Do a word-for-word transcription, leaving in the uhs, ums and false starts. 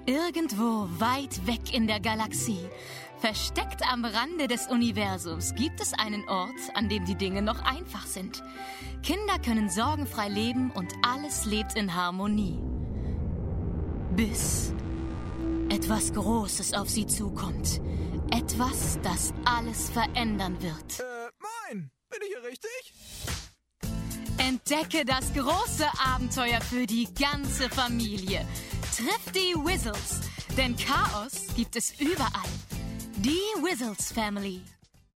Irgendwo weit weg in der Galaxie, versteckt am Rande des Universums, gibt es einen Ort, an dem die Dinge noch einfach sind. Kinder können sorgenfrei leben und alles lebt in Harmonie. Bis etwas Großes auf sie zukommt. Etwas, das alles verändern wird. Äh, moin! Bin ich hier richtig? Entdecke das große Abenteuer für die ganze Familie. Triff die Wizzles, denn Chaos gibt es überall. Die Wizzles Family.